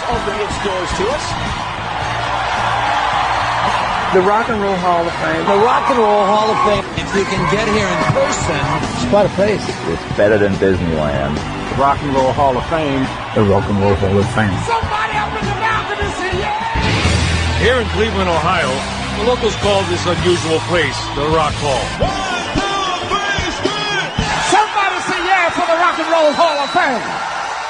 open its doors to us. The Rock and Roll Hall of Fame. The Rock and Roll Hall of Fame. If you can get here in person, it's quite a place. It's better than Disneyland. The Rock and Roll Hall of Fame. The Rock and Roll Hall of Fame. Somebody up in the balcony say yeah! Here in Cleveland, Ohio, the locals call this unusual place the Rock Hall. 1, 2, 3, spin! Somebody say yeah for the Rock and Roll Hall of Fame.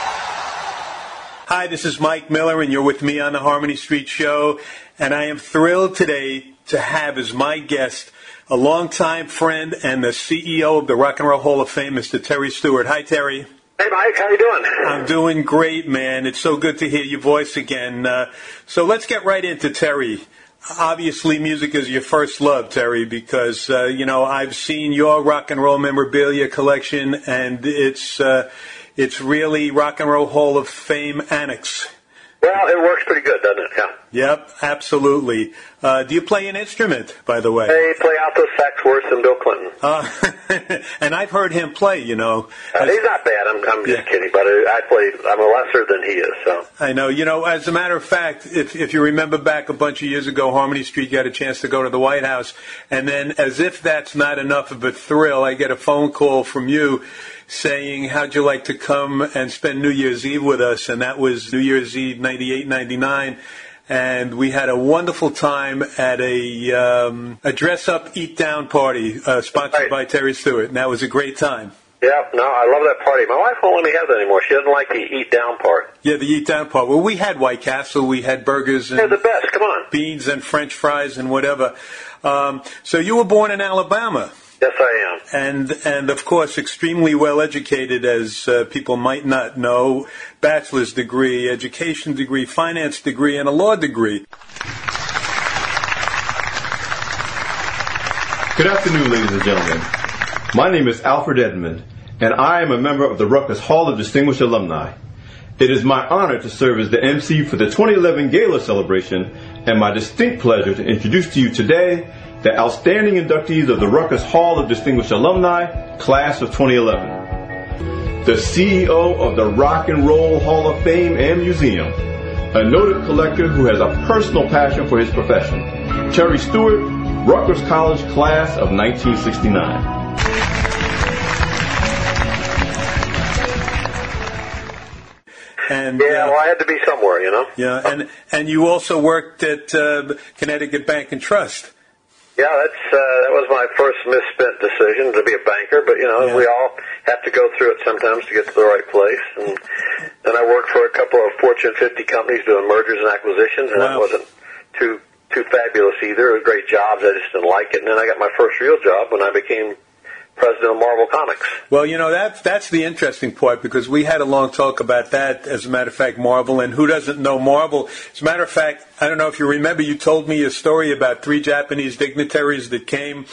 Hi, this is Mike Miller, and you're with me on the Harmony Street Show, and I am thrilled today to have as my guest a longtime friend and the CEO of the Rock and Roll Hall of Fame, Mr. Terry Stewart. Hi, Terry. Hey, Mike. How you doing? I'm doing great, man. It's so good to hear your voice again. So let's get right into Terry. Obviously, music is your first love, Terry, because, I've seen your rock and roll memorabilia collection, and it's really Rock and Roll Hall of Fame annex. Well, it works pretty good, doesn't it? Yeah. Yep, absolutely. Do you play an instrument, by the way? I play alto sax worse than Bill Clinton. And I've heard him play, He's not bad. I'm just kidding, but I'm a lesser than he is. So I know. As a matter of fact, if you remember back a bunch of years ago, Harmony Street got a chance to go to the White House, and then as if that's not enough of a thrill, I get a phone call from you saying, how'd you like to come and spend New Year's Eve with us? And that was New Year's Eve 98, 99. And we had a wonderful time at a dress-up, eat-down party sponsored by Terry Stewart. And that was a great time. Yeah, no, I love that party. My wife won't let me have that anymore. She doesn't like the eat-down part. Yeah, the eat-down part. Well, we had White Castle. We had burgers and they're the best. Come on. Beans and French fries and whatever. So you were born in Alabama. Yes, I am. And of course, extremely well educated, as people might not know. Bachelor's degree, education degree, finance degree, and a law degree. Good afternoon, ladies and gentlemen. My name is Alfred Edmond, and I am a member of the Rutgers Hall of Distinguished Alumni. It is my honor to serve as the MC for the 2011 Gala celebration, and my distinct pleasure to introduce to you today the outstanding inductees of the Rutgers Hall of Distinguished Alumni, Class of 2011. The CEO of the Rock and Roll Hall of Fame and Museum, a noted collector who has a personal passion for his profession, Terry Stewart, Rutgers College Class of 1969. And, well, I had to be somewhere, Yeah, and you also worked at Connecticut Bank and Trust. Yeah, that was my first misspent decision to be a banker, but we all have to go through it sometimes to get to the right place. And then I worked for a couple of Fortune 50 companies doing mergers and acquisitions, and that wasn't too fabulous either. It was great jobs, I just didn't like it. And then I got my first real job when I became president of Marvel Comics. Well, that's the interesting part, because we had a long talk about that, as a matter of fact, Marvel, and who doesn't know Marvel? As a matter of fact, I don't know if you remember, you told me a story about 3 Japanese dignitaries that came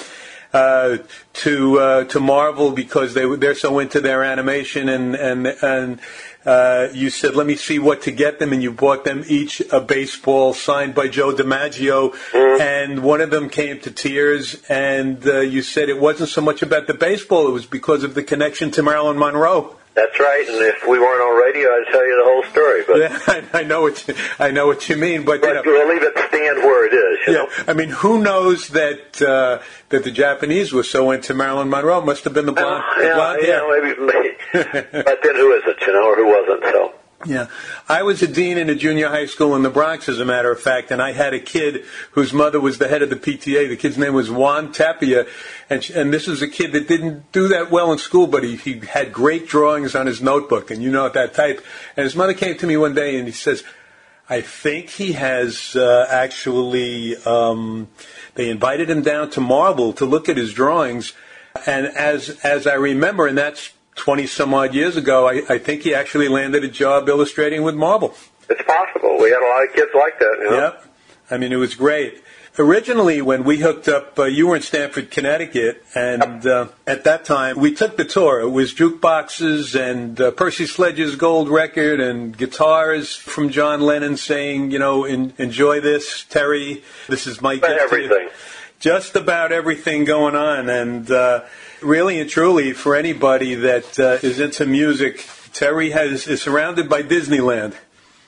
to Marvel because they're so into their animation, and you said, let me see what to get them, and you bought them each a baseball signed by Joe DiMaggio, and one of them came to tears, and you said it wasn't so much about the baseball, it was because of the connection to Marilyn Monroe. That's right, and if we weren't on radio, I'd tell you the whole story. But yeah, I know what you mean, but we'll leave it stand where it is. You know? I mean, who knows that the Japanese were so into Marilyn Monroe? Must have been the blonde. Maybe. But then who is it? Or who wasn't? So. Yeah. I was a dean in a junior high school in the Bronx, as a matter of fact, and I had a kid whose mother was the head of the PTA. The kid's name was Juan Tapia, and this was a kid that didn't do that well in school, but he had great drawings on his notebook, and that type. And his mother came to me one day, and he says, I think he has actually, they invited him down to Marvel to look at his drawings, and as I remember, and that's 20-some-odd years ago, I think he actually landed a job illustrating with Marvel. It's possible. We had a lot of kids like that, Yep. I mean, it was great. Originally, when we hooked up, you were in Stamford, Connecticut, and at that time, we took the tour. It was jukeboxes and Percy Sledge's gold record and guitars from John Lennon saying, enjoy this, Terry. This is my gift to you. Everything. Just about everything going on, and really and truly, for anybody that is into music, Terry is surrounded by Disneyland.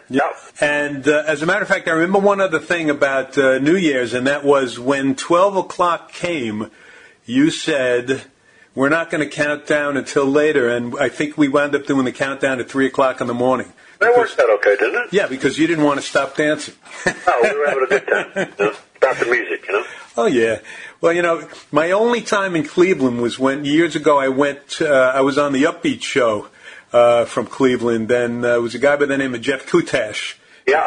Yeah. And as a matter of fact, I remember one other thing about New Year's, and that was when 12 o'clock came, you said, we're not going to count down until later, and I think we wound up doing the countdown at 3 o'clock in the morning. That worked out okay, didn't it? Yeah, because you didn't want to stop dancing. Oh, we were having a good time. About the music, Oh, yeah. Well, my only time in Cleveland was when, years ago, I was on the Upbeat show from Cleveland, and there was a guy by the name of Jeff Kutash. Yeah,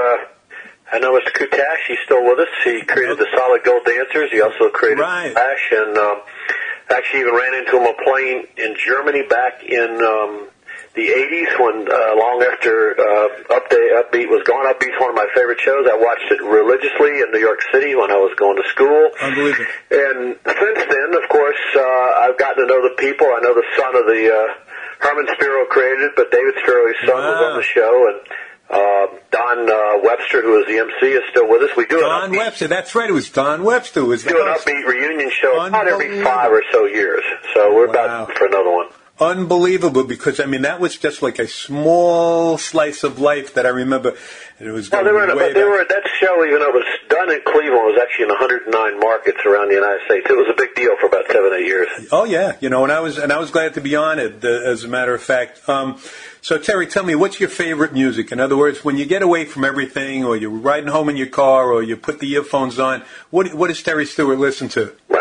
I know Mr. Kutash. He's still with us. He created the Solid Gold Dancers. He also created Kutash, and actually even ran into him on a plane in Germany back in the 80s when long after Upbeat was gone. Upbeat's one of my favorite shows. I watched it religiously in New York City when I was going to school. Unbelievable. And since then, of course, I've gotten to know the people. I know the son of the Herman Spiro created it, but David Spiro, his son, was on the show, and Don Webster, who is the MC, is still with us. We do Don Webster, that's right. It was Don Webster. We do an Upbeat reunion show about every 5 or so years. So we're about for another one. Unbelievable, because that was just like a small slice of life that I remember. It was that show, even though it was done in Cleveland, was actually in 109 markets around the United States. It was a big deal for about 7-8 years. Oh yeah, and I was glad to be on it. As a matter of fact. So Terry, tell me, what's your favorite music? In other words, when you get away from everything, or you're riding home in your car, or you put the earphones on, what does Terry Stewart listen to? Well,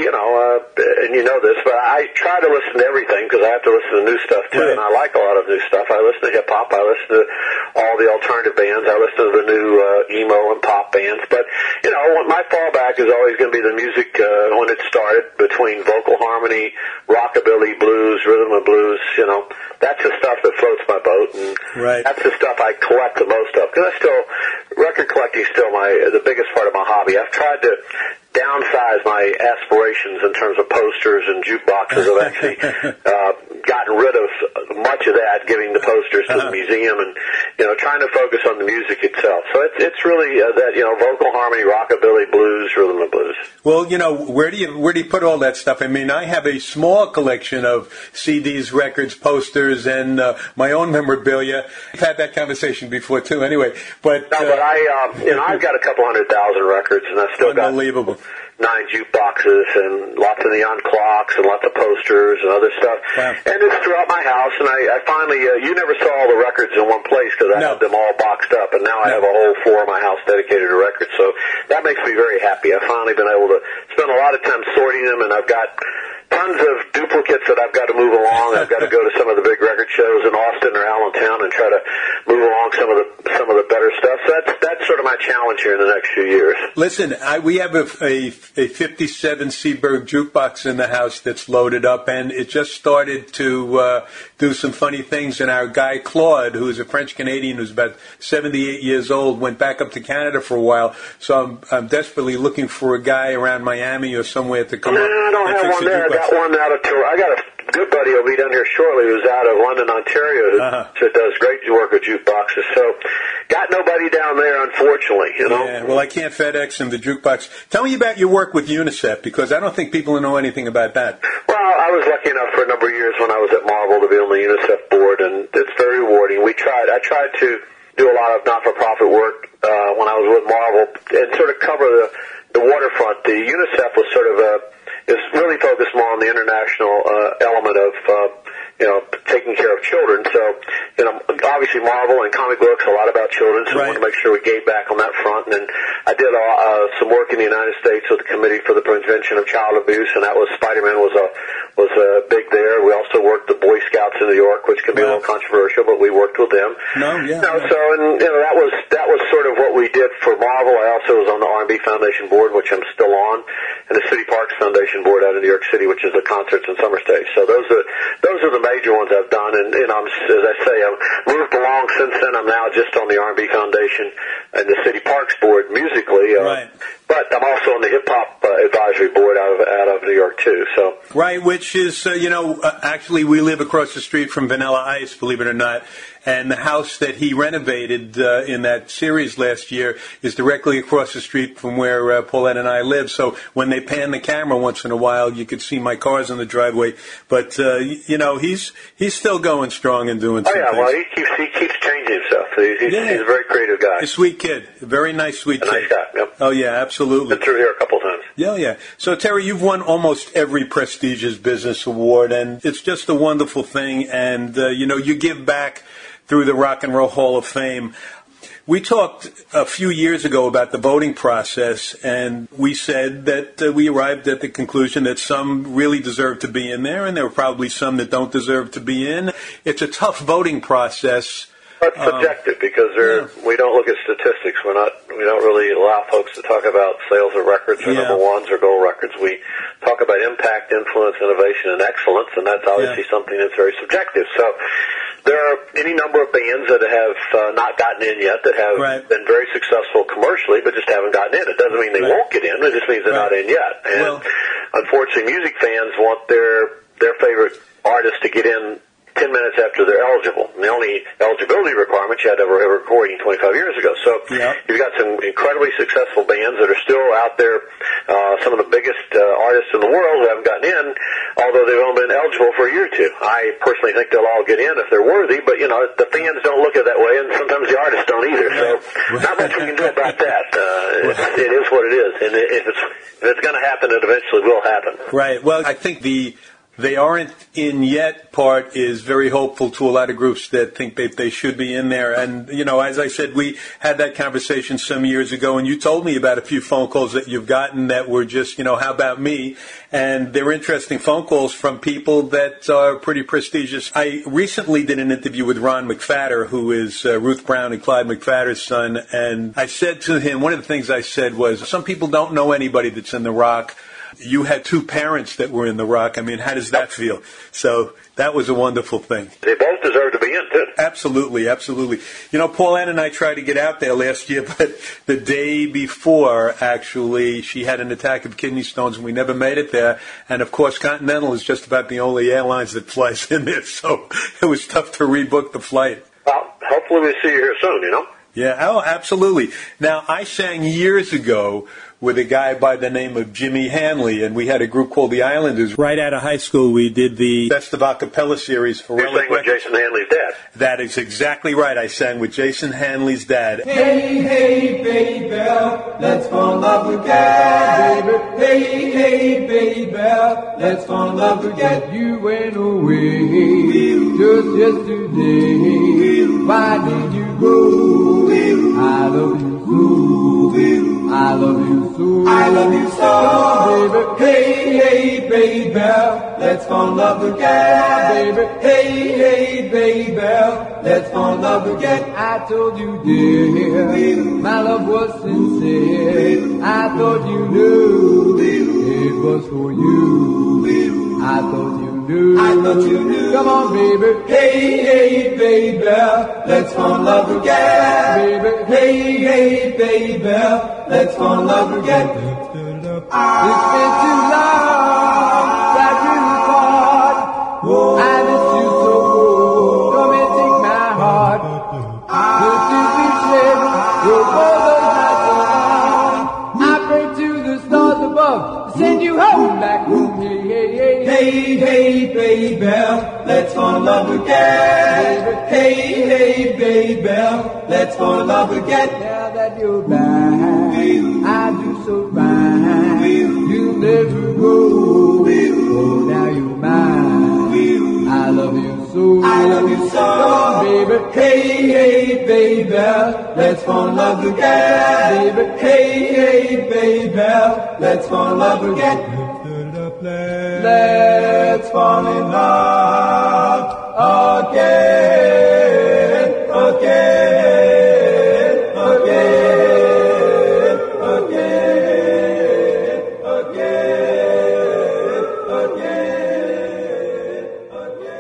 and you know this, but I try to listen to everything because I have to listen to new stuff too, and I like a lot of new stuff. I listen to hip hop, I listen to all the alternative bands, I listen to the new emo and pop bands. But my fallback is always going to be the music when it started between vocal harmony, rockabilly, blues, rhythm and blues. That's the stuff that floats my boat, and that's the stuff I collect the most of. Because record collecting is still the biggest part of my hobby. I've tried to downsize my aspirations in terms of posters and jukeboxes. I've actually gotten rid of much of that, giving the posters to the museum, and trying to focus on the music itself. So it's really that vocal harmony, rockabilly, blues, rhythm and blues. Well, where do you put all that stuff? I mean, I have a small collection of CDs, records, posters, and my own memorabilia. I've had that conversation before too. Anyway, but I've got a couple 100,000 records, and I've still got unbelievable. 9 jukeboxes and lots of neon clocks and lots of posters and other stuff. Wow. And it's throughout my house, and I finally, you never saw all the records in one place because I had them all boxed up, and now I have a whole floor of my house dedicated to records. So that makes me very happy. I've finally been able to spend a lot of time sorting them, and I've got tons of duplicates that I've got to move along. I've got to go to some of the big record shows in Austin or Allentown and try to move along some of the better stuff. So that's sort of my challenge here in the next few years. Listen, we have a 57 Seaberg jukebox in the house that's loaded up, and it just started to do some funny things. And our guy Claude, who is a French Canadian, who's about 78 years old, went back up to Canada for a while. So I'm desperately looking for a guy around Miami or somewhere to come up. I don't have one there. I got one out of tour. I got a good buddy who'll be down here shortly who's out of London, Ontario, who does great work with jukeboxes. So got nobody down there, unfortunately. Yeah, well, I can't FedEx him the jukebox. Tell me about your work with UNICEF, because I don't think people know anything about that. Well, I was lucky enough for a number of years when I was at Marvel to be on the UNICEF board, and it's very rewarding. I tried to do a lot of not-for-profit work when I was with Marvel and sort of cover the waterfront. The UNICEF was sort of is really focused more on the international element of taking care of children. So obviously Marvel and comic books a lot about children, so we want to make sure we gave back on that front. And then I did some work in the United States with the Committee for the Prevention of Child Abuse, and that was Spider-Man was big there. We also worked the Boy Scouts in New York, which can be a little controversial, but we worked with them. That was sort of what we did for Marvel. I also was on the R&B Foundation board, which I'm still on, and the City Parks Foundation board out of New York City, which is the concerts and summer stage. So those are the major ones I've done, and as I say, I've moved along since then. I'm now just on the R&B Foundation and the City Parks board musically, but I'm also on the Hip Hop Advisory Board out of New York too. So which is actually we live across the street from Vanilla Ice, believe it or not. And the house that he renovated in that series last year is directly across the street from where Paulette and I live. So when they pan the camera once in a while, you could see my cars in the driveway. But he's still going strong and doing some things. Well, he keeps changing stuff. He's a very creative guy. A sweet kid. A very nice, sweet kid. Nice guy, yep. Oh, yeah, absolutely. Been through here a couple of times. Yeah, yeah. So, Terry, you've won almost every prestigious business award, and it's just a wonderful thing. And, you give back through the Rock and Roll Hall of Fame. We talked a few years ago about the voting process, and we said that we arrived at the conclusion that some really deserve to be in there, and there are probably some that don't deserve to be in. It's a tough voting process. It's subjective because we don't look at statistics. We don't really allow folks to talk about sales or records or number ones or gold records. We talk about impact, influence, innovation, and excellence, and that's obviously something that's very subjective. So there are any number of bands that have not gotten in yet that have been very successful commercially, but just haven't gotten in. It doesn't mean they won't get in. It just means they're not in yet. And unfortunately, music fans want their favorite artist to get in 10 minutes after they're eligible. And the only eligibility requirement, you had to have a recording 25 years ago. So you've got some incredibly successful bands that are still out there, some of the biggest artists in the world who haven't gotten in, although they've only been eligible for a year or two. I personally think they'll all get in if they're worthy, but, the fans don't look at it that way, and sometimes the artists don't either. So not much we can do about that. It is what it is. And if it's going to happen, it eventually will happen. Right. Well, I think they aren't in yet part is very hopeful to a lot of groups that think they should be in there. And, as I said, we had that conversation some years ago, and you told me about a few phone calls that you've gotten that were just, how about me? And they're interesting phone calls from people that are pretty prestigious. I recently did an interview with Ron McFatter, who is Ruth Brown and Clyde McFatter's son. And I said to him, one of the things I said was, some people don't know anybody that's in the Rock. You had two parents that were in the Rock. I mean, how does that feel? So that was a wonderful thing. They both deserve to be in, too. Absolutely, absolutely. Paulette and I tried to get out there last year, but the day before, actually, she had an attack of kidney stones, and we never made it there. And, of course, Continental is just about the only airlines that flies in there, so it was tough to rebook the flight. Well, hopefully we'll see you here soon, Yeah, oh, absolutely. Now, I sang years ago with a guy by the name of Jimmy Hanley, and we had a group called the Islanders. Right out of high school, we did the Best of Acapella series for Relic. You sang with Jason Hanley's dad. That is exactly right. I sang with Jason Hanley's dad. Hey, hey, baby, let's fall in love again, baby. Hey, hey, baby, let's fall in love again. You went away just yesterday. Why did you go? I love you so. I love you so. I love you so, baby. Hey, hey, baby, let's fall in love again, baby. Hey, hey, baby, let's fall in love again. I told you, dear, my love was sincere. I thought you knew it was for you. I thought you knew. I thought you knew. Come on, baby. Hey, hey, baby, let's fall in love again, baby. Hey, hey, baby, let's fall in love again. It's been too long that we part. I miss you so. Come and take my heart. The truth be said, your mother's not so long. I pray to the stars above to send you home back home. Hey, hey, hey, hey, hey, baby, let's fall in love again. Hey, hey, baby, let's fall in love again. Now that you're back, I do so right. You'll never go. Oh, now you're mine. I love you so. I love you so. Come on, baby. Hey, hey, baby, let's fall in love again, baby. Hey, hey, baby, let's fall in love again. Let's fall in love again, again, again, again, again,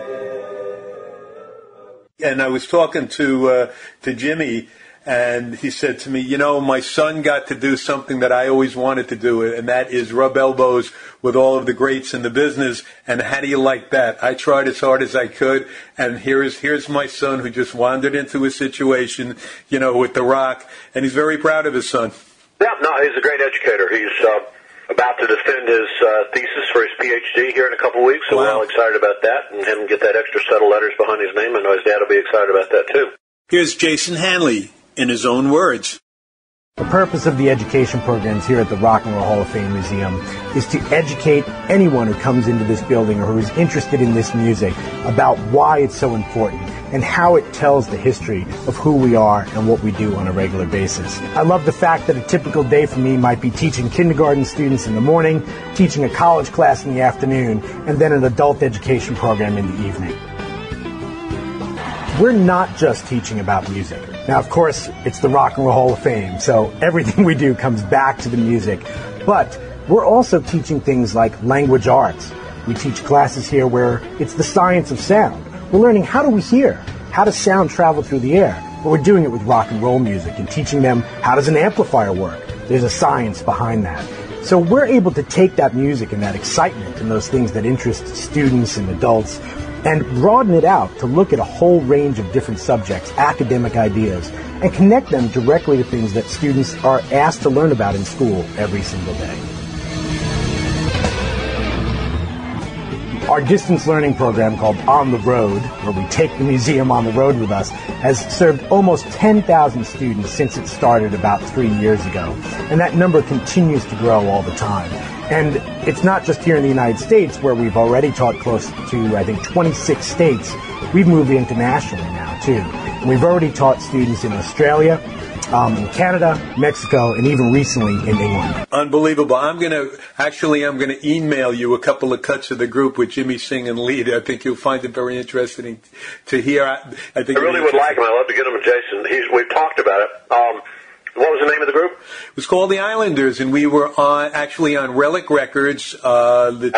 again. And I was talking to Jimmy, and he said to me, my son got to do something that I always wanted to do, and that is rub elbows with all of the greats in the business. And how do you like that? I tried as hard as I could, and here's my son who just wandered into a situation, with the Rock, and he's very proud of his son. Yeah, no, he's a great educator. He's about to defend his thesis for his PhD here in a couple of weeks, so we're all excited about that, and him get that extra set of letters behind his name. I know his dad will be excited about that, too. Here's Jason Hanley in his own words. The purpose of the education programs here at the Rock and Roll Hall of Fame Museum is to educate anyone who comes into this building or who is interested in this music about why it's so important and how it tells the history of who we are and what we do on a regular basis. I love the fact that a typical day for me might be teaching kindergarten students in the morning, teaching a college class in the afternoon, and then an adult education program in the evening. We're not just teaching about music. Now, of course, it's the Rock and Roll Hall of Fame, so everything we do comes back to the music. But we're also teaching things like language arts. We teach classes here where it's the science of sound. We're learning how do we hear, how does sound travel through the air. But we're doing it with rock and roll music and teaching them how does an amplifier work. There's a science behind that. So we're able to take that music and that excitement and those things that interest students and adults and broaden it out to look at a whole range of different subjects, academic ideas, and connect them directly to things that students are asked to learn about in school every single day. Our distance learning program called On the Road, where we take the museum on the road with us, has served almost 10,000 students since it started about 3 years ago. And that number continues to grow all the time. And it's not just here in the United States where we've already taught close to, I think, 26 states. We've moved internationally now, too. And we've already taught students in Australia, in Canada, Mexico, and even recently in England. Unbelievable. I'm going to email you a couple of cuts of the group with Jimmy singing lead. I think you'll find it very interesting to hear. I really would like him. I'd love to get him with Jason. We've talked about it. What was the name of the group? It was called The Islanders, and we were actually on Relic Records. The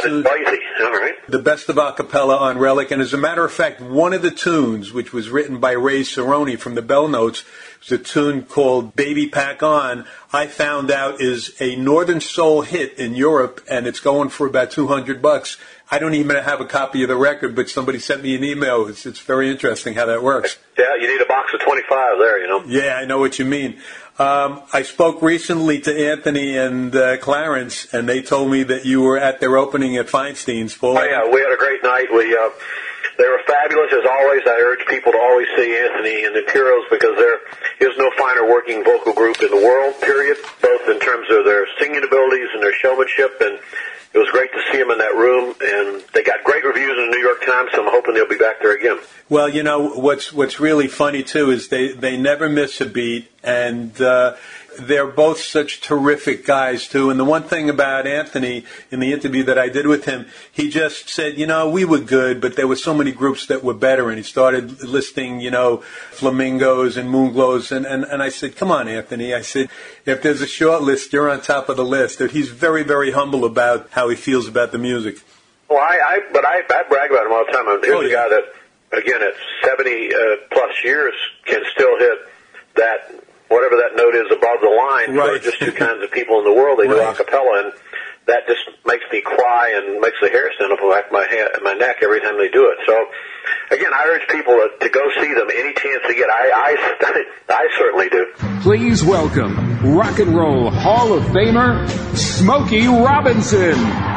best of acapella on Relic. And as a matter of fact, one of the tunes, which was written by Ray Cerrone from the Bell Notes, was a tune called Baby Pack On. I found out is a Northern Soul hit in Europe, and it's going for about $200. I don't even have a copy of the record, but somebody sent me an email. It's very interesting how that works. Yeah, you need a box of 25 there, you know. Yeah, I know what you mean. I spoke recently to Anthony and Clarence, and they told me that you were at their opening at Feinstein's. Paul. Oh, yeah, we had a great night. They were fabulous, as always. I urge people to always see Anthony and the Puros because there is no finer working vocal group in the world, period, both in terms of their singing abilities and their showmanship, and it was great to see them in that room, and they got great reviews in the New York Times, so I'm hoping they'll be back there again. Well, you know, what's really funny, too, is they never miss a beat, and they're both such terrific guys, too. And the one thing about Anthony, in the interview that I did with him, he just said, you know, we were good, but there were so many groups that were better. And he started listing, you know, Flamingos and Moonglows. And I said, come on, Anthony. I said, if there's a short list, you're on top of the list. He's very, very humble about how he feels about the music. Well, I brag about him all the time. Here's a guy that, again, at 70-plus years can still hit that, whatever that note is above the line. Right. For just two kinds of people in the world. They do a cappella, and that just makes me cry and makes the hair stand up on the back of my neck every time they do it. So, again, I urge people to go see them any chance they get. I certainly do. Please welcome Rock and Roll Hall of Famer, Smokey Robinson.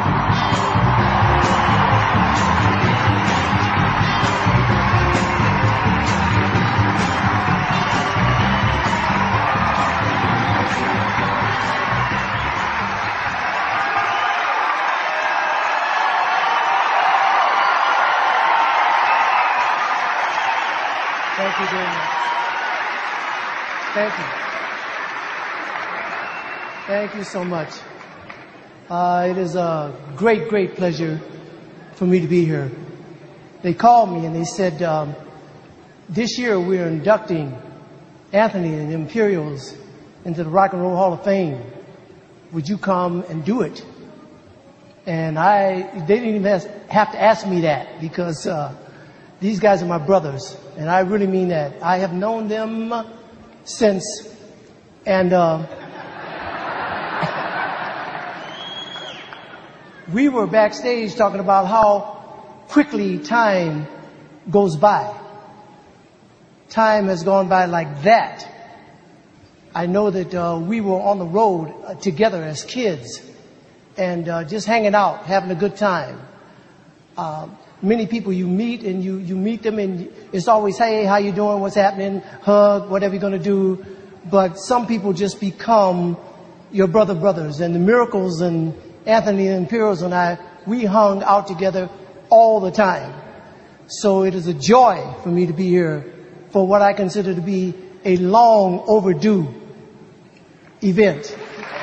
Thank you very much. Thank you. Thank you so much. It is a great, great pleasure for me to be here. They called me and they said, this year we're inducting Anthony and the Imperials into the Rock and Roll Hall of Fame. Would you come and do it? And they didn't even have to ask me that because these guys are my brothers, and I really mean that. I have known them since, and we were backstage talking about how quickly time goes by. Time has gone by like that. I know that we were on the road together as kids and just hanging out, having a good time. many people you meet, and you meet them, and it's always, hey, how you doing, what's happening, hug, whatever you're going to do. But some people just become your brothers. And the Miracles and Anthony and Imperials and I, we hung out together all the time. So it is a joy for me to be here for what I consider to be a long overdue event.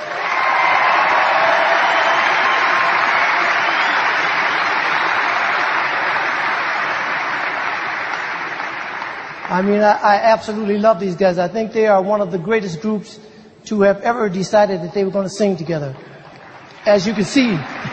I mean, I absolutely love these guys. I think they are one of the greatest groups to have ever decided that they were going to sing together. As you can see.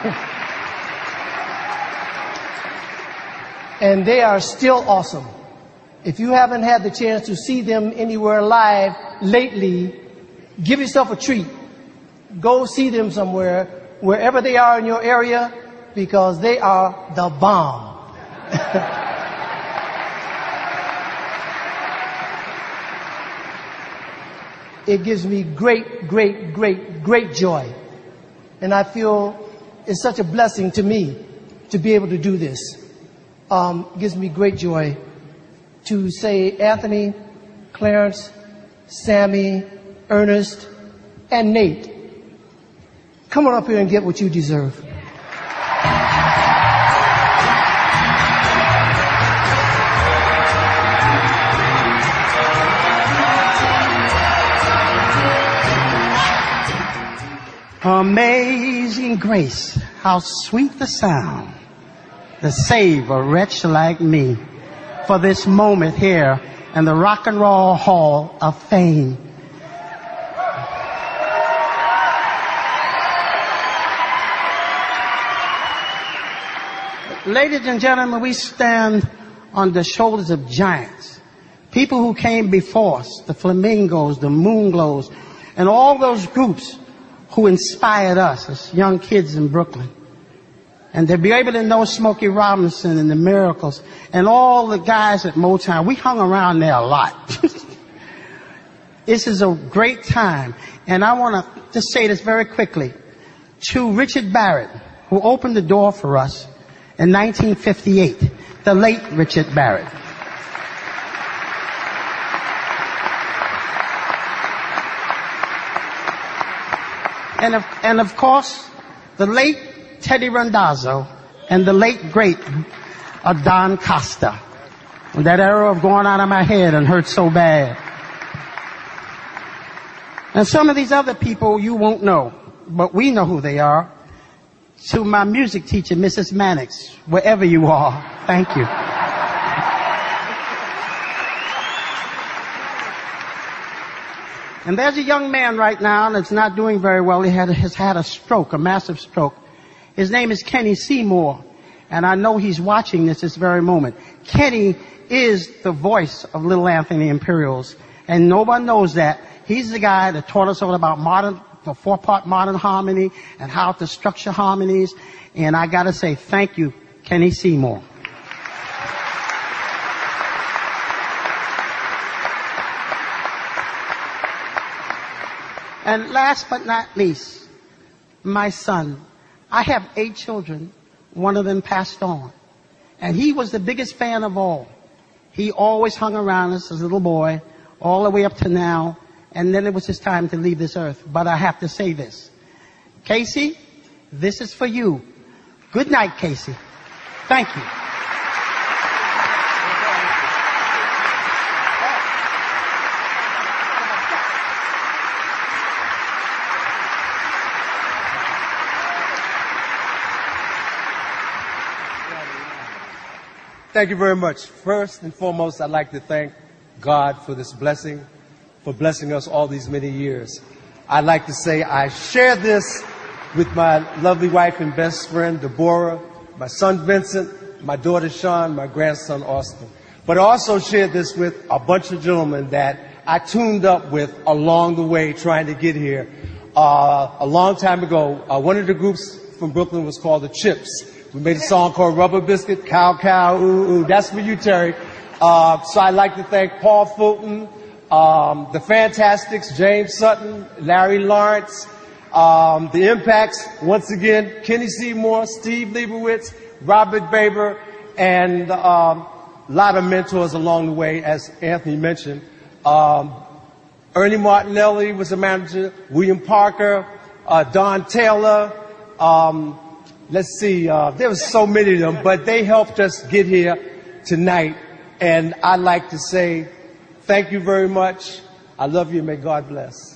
And they are still awesome. If you haven't had the chance to see them anywhere live lately, give yourself a treat. Go see them somewhere, wherever they are in your area, because they are the bomb. It gives me great joy. And I feel it's such a blessing to me to be able to do this. It gives me great joy to say Anthony, Clarence, Sammy, Ernest, and Nate, come on up here and get what you deserve. Amazing grace, how sweet the sound to save a wretch like me. For this moment here in the Rock and Roll Hall of Fame. Ladies and gentlemen, we stand on the shoulders of giants. People who came before us, the Flamingos, the Moonglows, and all those groups who inspired us as young kids in Brooklyn. And to be able to know Smokey Robinson and the Miracles and all the guys at Motown, we hung around there a lot. This is a great time. And I want to just say this very quickly. To Richard Barrett, who opened the door for us in 1958, the late Richard Barrett. And of course, the late Teddy Randazzo and the late great Don Costa. That arrow of going out of my head and hurt so bad. And some of these other people you won't know, but we know who they are. To my music teacher, Mrs. Mannix, wherever you are, thank you. And there's a young man right now that's not doing very well. He has had a stroke, a massive stroke. His name is Kenny Seymour, and I know he's watching this very moment. Kenny is the voice of Little Anthony Imperials, and nobody knows that. He's the guy that taught us all about the four-part modern harmony and how to structure harmonies. And I got to say thank you, Kenny Seymour. And last but not least, my son. I have 8 children. One of them passed on. And he was the biggest fan of all. He always hung around us as a little boy, all the way up to now. And then it was his time to leave this earth. But I have to say this. Casey, this is for you. Good night, Casey. Thank you. Thank you very much. First and foremost, I'd like to thank God for this blessing, for blessing us all these many years. I'd like to say I share this with my lovely wife and best friend, Deborah, my son, Vincent, my daughter, Sean, my grandson, Austin. But I also shared this with a bunch of gentlemen that I tuned up with along the way trying to get here. A long time ago, one of the groups from Brooklyn was called the Chips. We made a song called Rubber Biscuit, Cow Cow, Ooh Ooh. That's for you, Terry. So I'd like to thank Paul Fulton, the Fantastics, James Sutton, Larry Lawrence, the Impacts, once again, Kenny Seymour, Steve Leibowitz, Robert Baber, and a lot of mentors along the way, as Anthony mentioned. Ernie Martinelli was a manager, William Parker, Don Taylor. Let's see, there were so many of them, but they helped us get here tonight. And I'd like to say thank you very much. I love you. May God bless.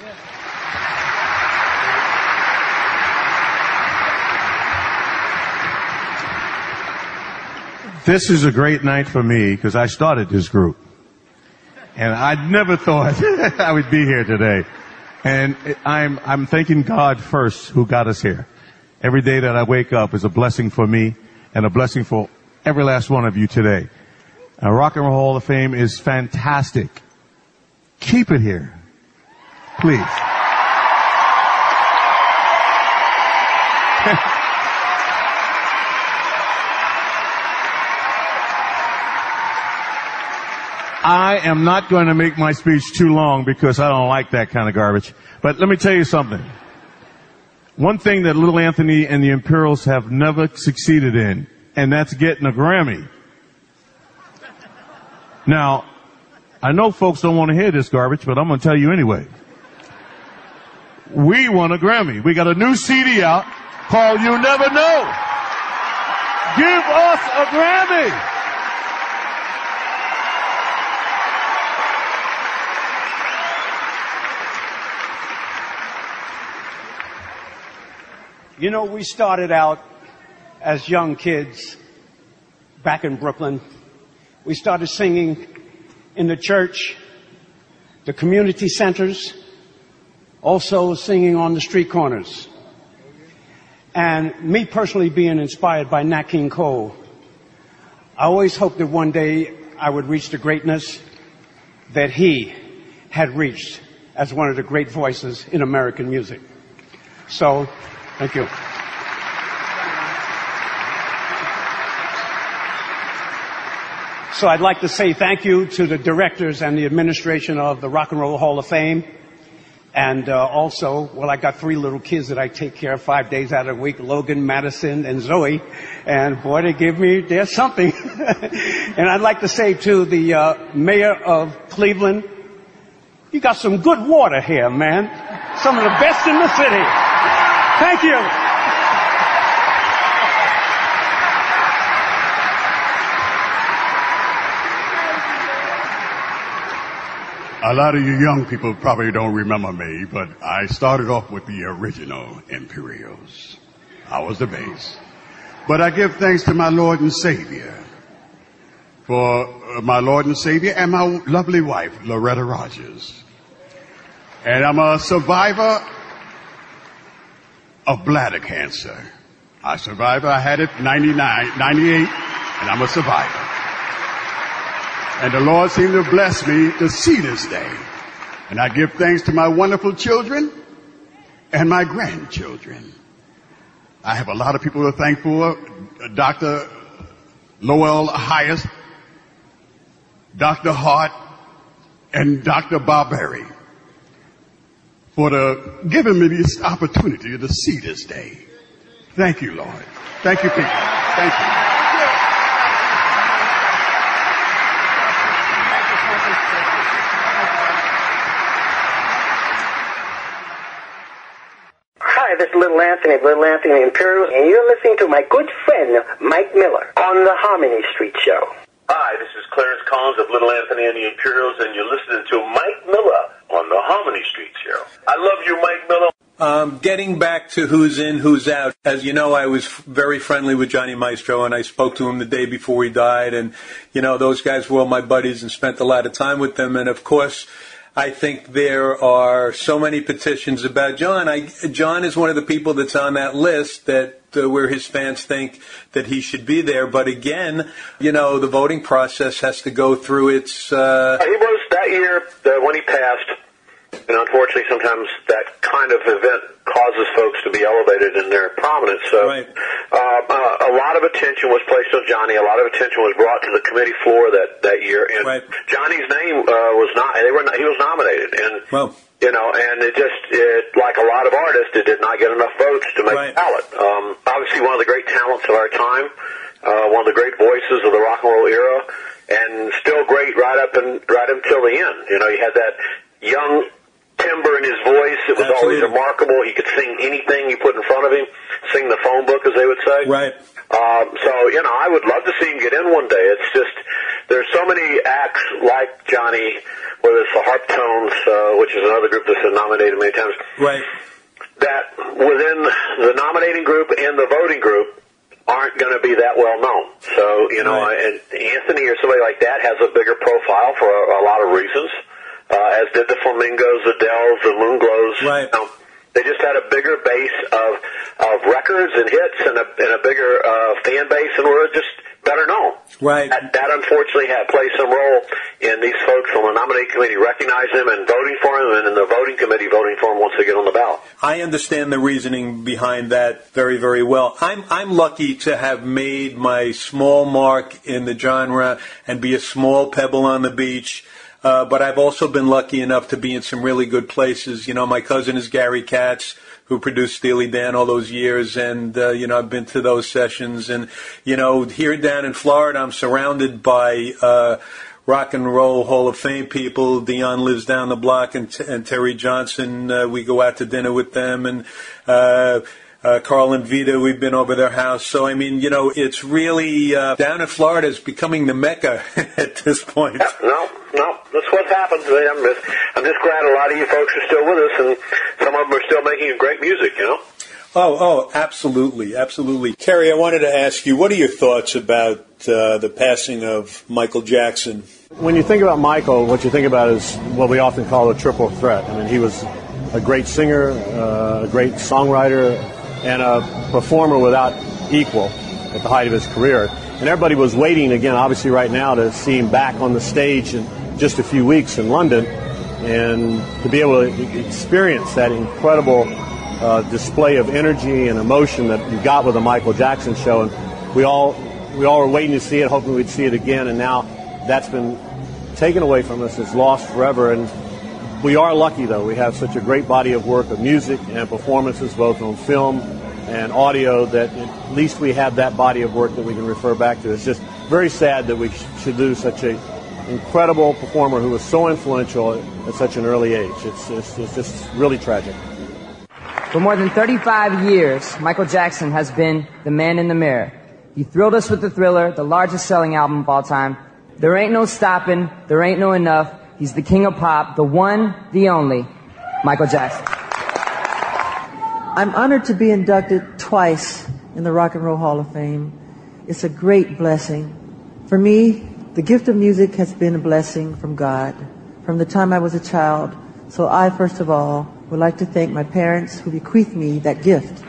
This is a great night for me because I started this group. And I never thought I would be here today. And I'm thanking God first who got us here. Every day that I wake up is a blessing for me and a blessing for every last one of you today. Rock and Roll Hall of Fame is fantastic. Keep it here. Please. I am not going to make my speech too long because I don't like that kind of garbage. But let me tell you something. One thing that Little Anthony and the Imperials have never succeeded in, and that's getting a Grammy. Now, I know folks don't want to hear this garbage, but I'm going to tell you anyway. We won a Grammy. We got a new CD out called You Never Know. Give us a Grammy. You know, we started out as young kids back in Brooklyn. We started singing in the church, the community centers, also singing on the street corners. And me personally being inspired by Nat King Cole, I always hoped that one day I would reach the greatness that he had reached as one of the great voices in American music. So, thank you. So I'd like to say thank you to the directors and the administration of the Rock and Roll Hall of Fame. And also, well, I got 3 little kids that I take care of 5 days out of the week, Logan, Madison, and Zoe. And boy, they give me, there's something. And I'd like to say to the mayor of Cleveland, you got some good water here, man. Some of the best in the city. Thank you. A lot of you young people probably don't remember me, but I started off with the original Imperials. I was the bass. But I give thanks to my Lord and Savior for my Lord and Savior and my lovely wife, Loretta Rogers. And I'm a survivor of bladder cancer. I survived. I had it 98, and I'm a survivor. And the Lord seemed to bless me to see this day. And I give thanks to my wonderful children and my grandchildren. I have a lot of people to thank for. Dr. Lowell Hyas, Dr. Hart, and Dr. Barberi for giving me this opportunity to see this day. Thank you, Lord. Thank you, people. Thank you. Hi, this is Little Anthony of Little Anthony Imperials, and you're listening to my good friend, Mike Miller, on the Harmony Street Show. Hi, this is Clarence Collins of Little Anthony and the Imperials, and you're listening to Mike Miller on the Harmony Street Show. I love you, Mike Miller. Getting back to who's in, who's out. As you know, I was very friendly with Johnny Maestro, and I spoke to him the day before he died. And, you know, those guys were all my buddies and spent a lot of time with them. And, of course, I think there are so many petitions about John. John is one of the people that's on that list that where his fans think that he should be there. But again, you know, the voting process has to go through its... He was that year when he passed, and unfortunately sometimes that kind of event causes folks to be elevated in their prominence. So a lot of attention was placed on Johnny. A lot of attention was brought to the committee floor that year. And Johnny's name was not, he was nominated. And, you know, and it like a lot of artists, it did not get enough votes to make the ballot. Obviously one of the great talents of our time. one of the great voices of the rock and roll era, and still great right until the end. You know, he had that young timbre in his voice. It was always remarkable. He could sing anything you put in front of him, sing the phone book, as they would say. Right. So, you know, I would love to see him get in one day. It's just, there's so many acts like Johnny, whether it's the Harptones, which is another group that's been nominated many times. Right. That within the nominating group and the voting group aren't going to be that well known. So, you know, and Anthony or somebody like that has a bigger profile for a lot of reasons, as did the Flamingos, the Dells, the Moonglows. Right. You know, they just had a bigger base of records and hits and a bigger fan base, and were just better known. Right. That unfortunately plays some role in these folks on the nominating committee recognizing them and voting for them, and in the voting committee voting for them once they get on the ballot. I understand the reasoning behind that very, very well. I'm lucky to have made my small mark in the genre and be a small pebble on the beach. But I've also been lucky enough to be in some really good places. You know, my cousin is Gary Katz, who produced Steely Dan all those years, and, you know, I've been to those sessions. And, you know, here down in Florida, I'm surrounded by Rock and Roll Hall of Fame people. Dion lives down the block, and Terry Johnson, we go out to dinner with them, and Carl and Vita, we've been over their house. So, I mean, you know, it's really, down in Florida is becoming the Mecca at this point. Yeah, no, that's what happens. I'm just glad a lot of you folks are still with us, and some of them are still making great music, you know? Oh, absolutely, absolutely. Terry, I wanted to ask you, what are your thoughts about the passing of Michael Jackson? When you think about Michael, what you think about is what we often call a triple threat. I mean, he was a great singer, a great songwriter, and a performer without equal at the height of his career. And everybody was waiting, again, obviously right now, to see him back on the stage in just a few weeks in London, and to be able to experience that incredible display of energy and emotion that you got with the Michael Jackson show. And we all were waiting to see it, hoping we'd see it again, and now that's been taken away from us. It's lost forever. And we are lucky, though. We have such a great body of work of music and performances, both on film and audio, that at least we have that body of work that we can refer back to. It's just very sad that we should lose such an incredible performer who was so influential at such an early age. It's just really tragic. For more than 35 years, Michael Jackson has been the man in the mirror. He thrilled us with the Thriller, the largest selling album of all time. There ain't no stopping, there ain't no enough. He's the king of pop, the one, the only, Michael Jackson. I'm honored to be inducted twice in the Rock and Roll Hall of Fame. It's a great blessing. For me, the gift of music has been a blessing from God from the time I was a child. So I, first of all, would like to thank my parents who bequeathed me that gift.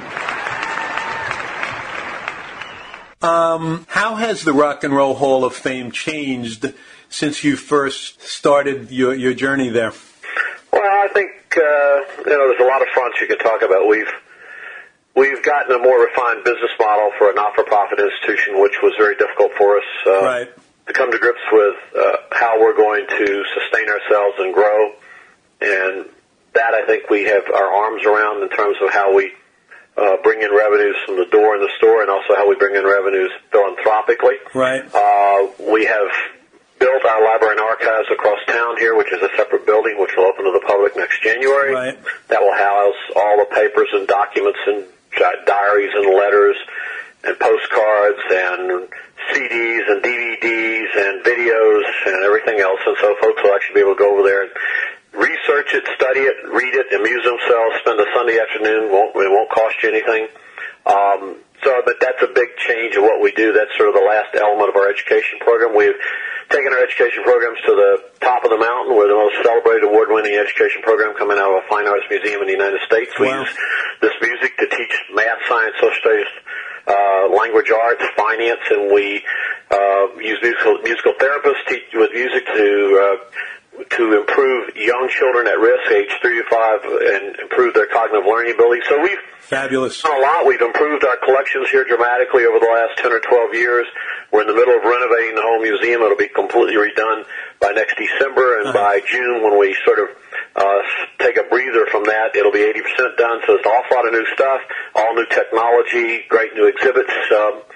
How has the Rock and Roll Hall of Fame changed since you first started your journey there? Well, I think there's a lot of fronts you can talk about. We've gotten a more refined business model for a not-for-profit institution, which was very difficult for us to come to grips with how we're going to sustain ourselves and grow. And that, I think, we have our arms around in terms of how we bring in revenues from the door in the store, and also how we bring in revenues philanthropically. Right. We have built our library and archives across town here, which is a separate building, which will open to the public next January. Right. That will house all the papers and documents and diaries and letters and postcards and CDs and DVDs and videos and everything else. And so folks will actually be able to go over there and research it, study it, read it, amuse themselves, spend a Sunday afternoon. It won't cost you anything. But that's a big change of what we do. That's sort of the last element of our education program. We've taken our education programs to the top of the mountain. We're the most celebrated award-winning education program coming out of a fine arts museum in the United States. We use this music to teach math, science, social studies, language arts, finance, and we use musical therapists with music to improve young children at risk, age 3 to 5, and improve their cognitive learning ability. So we've fabulous done a lot. We've improved our collections here dramatically over the last 10 or 12 years. We're in the middle of renovating the whole museum. It'll be completely redone by next December, and by June, when we sort of take a breather from that, it'll be 80% done. So it's an awful lot of new stuff, all new technology, great new exhibits.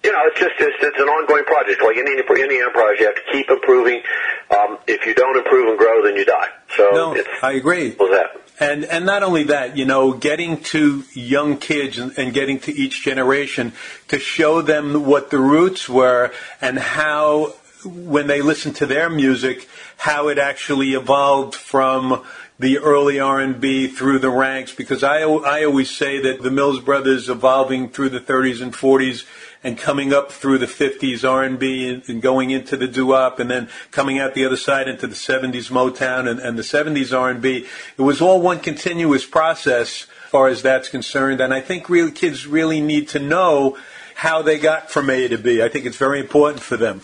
it's an ongoing project. Like any enterprise, you have to keep improving. If you don't improve and grow, then you die. So I agree. And not only that, getting to young kids and getting to each generation to show them what the roots were and how, when they listen to their music, how it actually evolved from the early R&B through the ranks, because I always say that the Mills Brothers evolving through the 30s and 40s and coming up through the 50s R&B and going into the doo-wop and then coming out the other side into the 70s Motown and the 70s R&B, it was all one continuous process as far as that's concerned. And I think kids really need to know how they got from A to B. I think it's very important for them.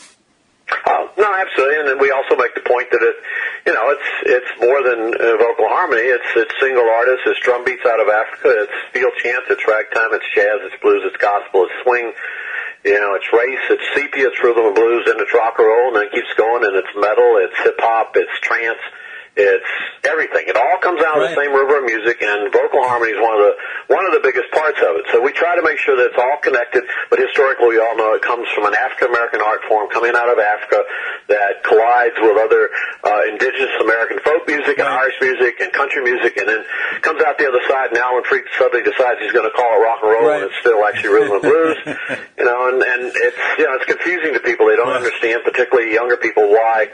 No, absolutely, and then we also make the point that it's more than vocal harmony. It's single artists, it's drum beats out of Africa, it's field chants, it's ragtime, it's jazz, it's blues, it's gospel, it's swing. It's race, it's sepia, it's rhythm and blues, and it's rock and roll, and then it keeps going, and it's metal, it's hip hop, it's trance. It's everything. It all comes out of the same river of music, and vocal harmony is one of the biggest parts of it. So we try to make sure that it's all connected, but historically we all know it comes from an African-American art form coming out of Africa that collides with other indigenous American folk music and Irish music and country music, and then comes out the other side, and Alan Freed suddenly decides he's going to call it rock and roll, and it's still actually rhythm and blues. And it's confusing to people. They don't understand, particularly younger people, why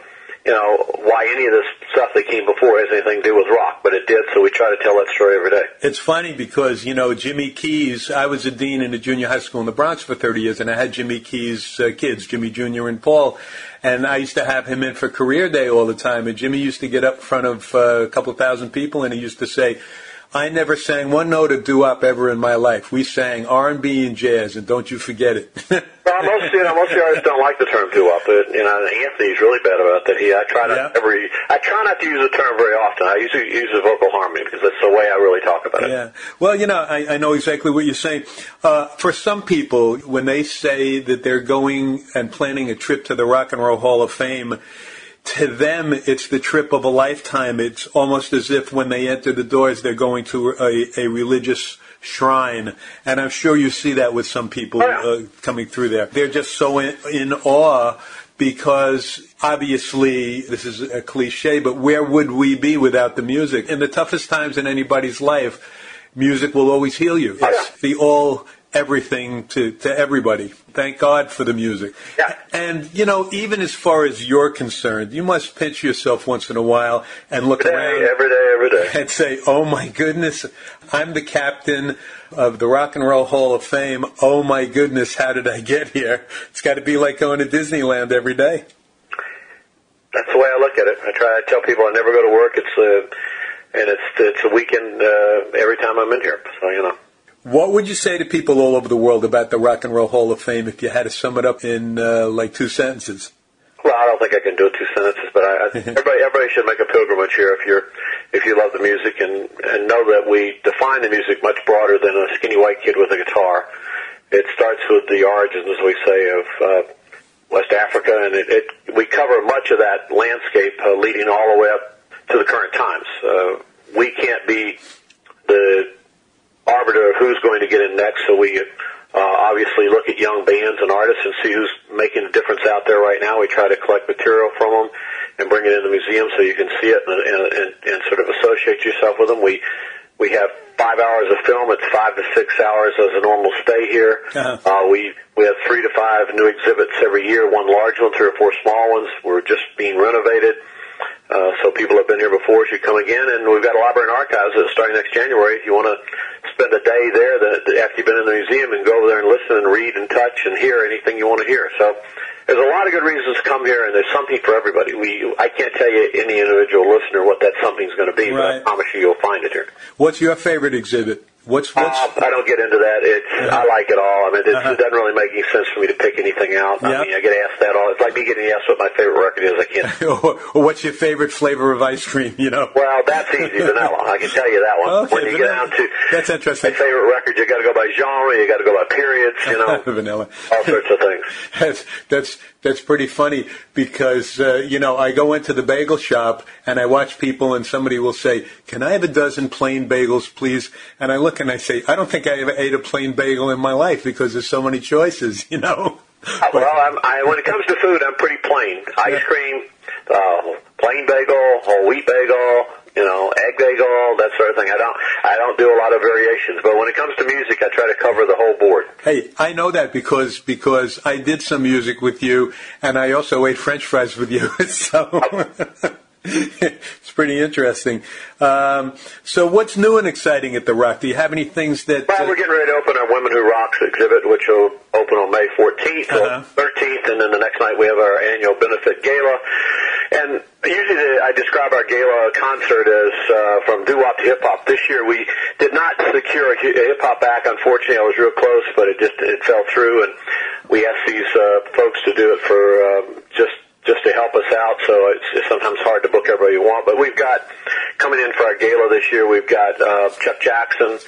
any of this stuff that came before has anything to do with rock, but it did, so we try to tell that story every day. It's funny because, Jimmy Keys, I was a dean in a junior high school in the Bronx for 30 years, and I had Jimmy Keys' kids, Jimmy Jr. and Paul, and I used to have him in for career day all the time, and Jimmy used to get up in front of a couple of thousand people, and he used to say, I never sang one note of doo-wop ever in my life. We sang R&B and jazz, and don't you forget it. Well, most artists don't like the term doo-wop, but Anthony's really bad about that. I try not to use the term very often. I usually use the vocal harmony because that's the way I really talk about it. Yeah. Well, I know exactly what you're saying. For some people, when they say that they're going and planning a trip to the Rock and Roll Hall of Fame, to them, it's the trip of a lifetime. It's almost as if when they enter the doors, they're going to a religious shrine. And I'm sure you see that with some people coming through there. They're just so in awe because, obviously, this is a cliche, but where would we be without the music? In the toughest times in anybody's life, music will always heal you. It's the everything to everybody. Thank God for the music. Yeah. And, even as far as you're concerned, you must pinch yourself once in a while and look around. Every day. And say, oh, my goodness, I'm the captain of the Rock and Roll Hall of Fame. Oh, my goodness, how did I get here? It's got to be like going to Disneyland every day. That's the way I look at it. I tell people I never go to work. It's a weekend every time I'm in here. So, What would you say to people all over the world about the Rock and Roll Hall of Fame if you had to sum it up in like 2 sentences? Well, I don't think I can do it 2 sentences, but everybody should make a pilgrimage here if you love the music and know that we define the music much broader than a skinny white kid with a guitar. It starts with the origins, as we say, of West Africa, and we cover much of that landscape leading all the way up to the current times. We can't be the arbiter of who's going to get in next, so we obviously look at young bands and artists and see who's making a difference out there right now. We try to collect material from them and bring it in the museum so you can see it and sort of associate yourself with them. We have 5 hours of film. It's 5 to 6 hours as a normal stay here. We have 3 to 5 new exhibits every year, 1 large one, 3 or 4 small ones. We're just being renovated. So people have been here before should come again, and we've got a library and archives that's starting next January. If you want to spend a day there after you've been in the museum and go over there and listen and read and touch and hear anything you want to hear. So there's a lot of good reasons to come here, and there's something for everybody. I can't tell you any individual listener what that something's going to be, but I promise you'll find it here. What's your favorite exhibit? I don't get into that. I like it all. I mean, it doesn't really make any sense for me to pick anything out. I mean, I get asked that all. It's like me getting asked what my favorite record is. I can't. Or what's your favorite flavor of ice cream? Well, that's easy, vanilla. I can tell you that one. Okay, when you vanilla. get down to that's interesting. My favorite record, you got to go by genre. You got to go by periods. Vanilla. All sorts of things. That's pretty funny because, I go into the bagel shop and I watch people and somebody will say, "Can I have a dozen plain bagels, please?" And I look and I say, "I don't think I ever ate a plain bagel in my life because there's so many choices, Well, when it comes to food, I'm pretty plain. Ice cream, plain bagel, whole wheat bagel, egg bagel, that sort of thing. I don't do a lot of variations, but when it comes to music, I try to cover the whole board. Hey, I know that because I did some music with you, and I also ate French fries with you, so it's pretty interesting. So what's new and exciting at the Rock? Do you have any things that... Well, we're getting ready to open our Women Who Rocks exhibit, which will open on May 14th or 13th, and then the next night we have our annual benefit gala. And usually I describe our gala concert as from doo-wop to hip-hop. This year we did not secure a hip-hop act. Unfortunately, I was real close, but it fell through, and we asked these folks to do it for just to help us out, so it's sometimes hard to book everybody you want. But we've got, coming in for our gala this year, we've got Chuck Jackson,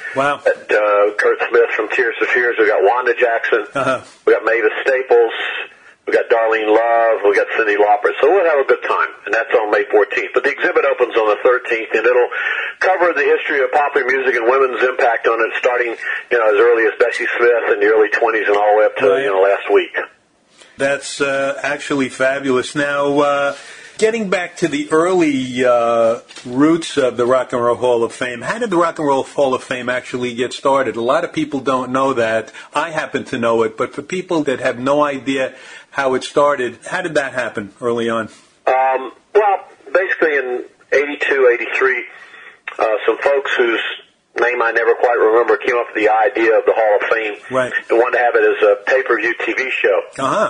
Kurt Smith from Tears for Fears, we've got Wanda Jackson, we've got Mavis Staples, we've got Darlene Love, we've got Cyndi Lauper, so we'll have a good time, and that's on May 14th. But the exhibit opens on the 13th, and it'll cover the history of popular music and women's impact on it, starting as early as Bessie Smith in the early 20s and all the way up to last week. That's actually fabulous. Now, getting back to the early roots of the Rock and Roll Hall of Fame, how did the Rock and Roll Hall of Fame actually get started? A lot of people don't know that. I happen to know it, but for people that have no idea how it started, how did that happen early on? Well, basically in 82, 83, some folks whose name I never quite remember came up with the idea of the Hall of Fame and wanted to have it as a pay-per-view TV show.